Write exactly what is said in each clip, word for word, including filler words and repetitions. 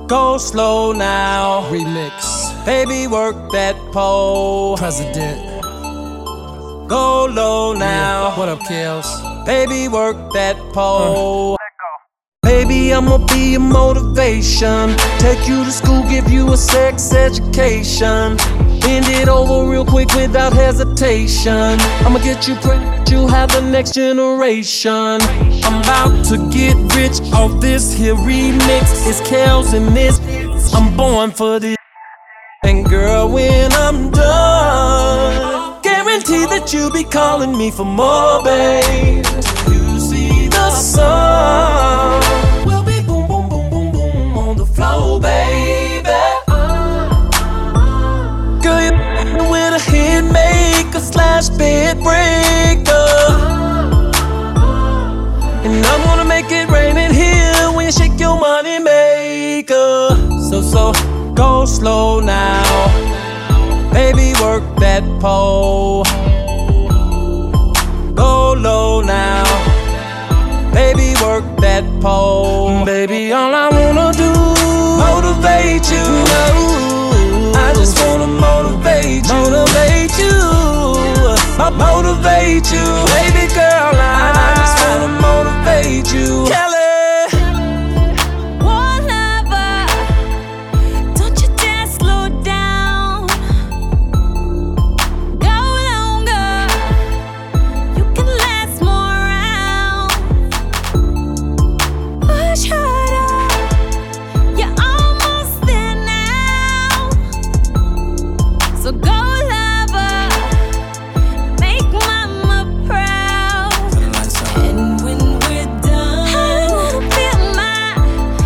Go slow now. Remix. Baby, work that pole. President. Go low now. Yeah. What up, Kels? Baby, work that pole. Uh. Baby, I'ma be your motivation. Take you to school, give you a sex education. Bend it over real quick without hesitation. I'ma get you pregnant, you have the next generation. I'm about to get rich off this here remix. It's Kels in this, I'm born for this. And girl, when I'm done, guarantee that you'll be calling me for more, babe. You see the sun will be boom, boom, boom, boom, boom on the floor, baby. Girl, you're with a hit maker slash bed breaker. And I'm gonna make it rain in here when you shake your money maker. So, so, go slow now. Baby, work that pole. Go low now. Baby, work that pole. Baby, all I wanna do, motivate you. I just wanna motivate you. Motivate you. Motivate you. Baby girl, I, I just wanna motivate you. Kelly. So go lover, make mama proud. And when we're done, I wanna feel my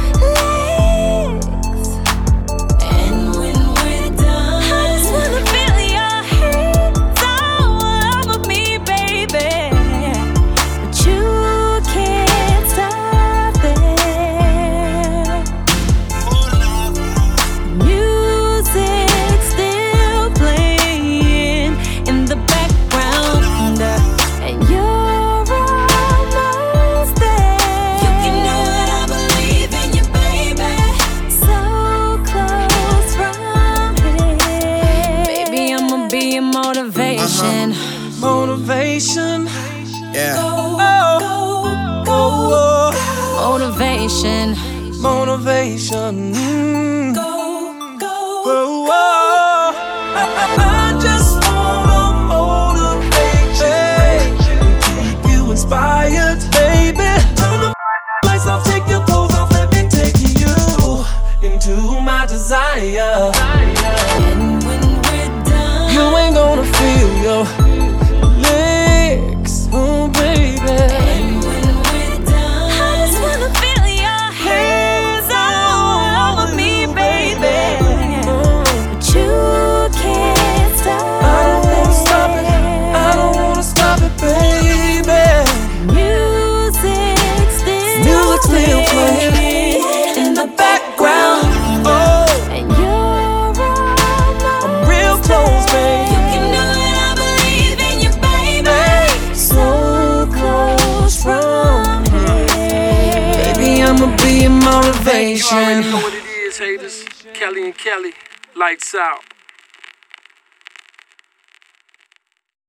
legs. And when we're done, I just wanna feel your hands all over me, baby. But you can't stop there. Music still playing in the background, and you're almost there. You can know that I believe in you, baby. So close from here. Baby, I'ma be your motivation. Uh-huh. Motivation. Yeah. Oh, oh, oh, oh. Motivation. Motivation. Mm. Oh, oh. I, I, I just wanna motivate you and keep you inspired, baby. Turn the lights off, take your clothes off, let me take you into my desire. And when we're done, You ain't gonna feel your legs, oh baby. and when we're done, I just wanna feel your hands all over me, baby. But you can't stop I don't wanna stop it, I don't wanna stop it, baby. Music still Music still playing in the background. Oh, and you're almost I'm real close, babe. You can know that I believe in you, baby. So close from here. Baby, I'ma be your You already motivation. know what it is, haters. Kelly and Kelly, lights out.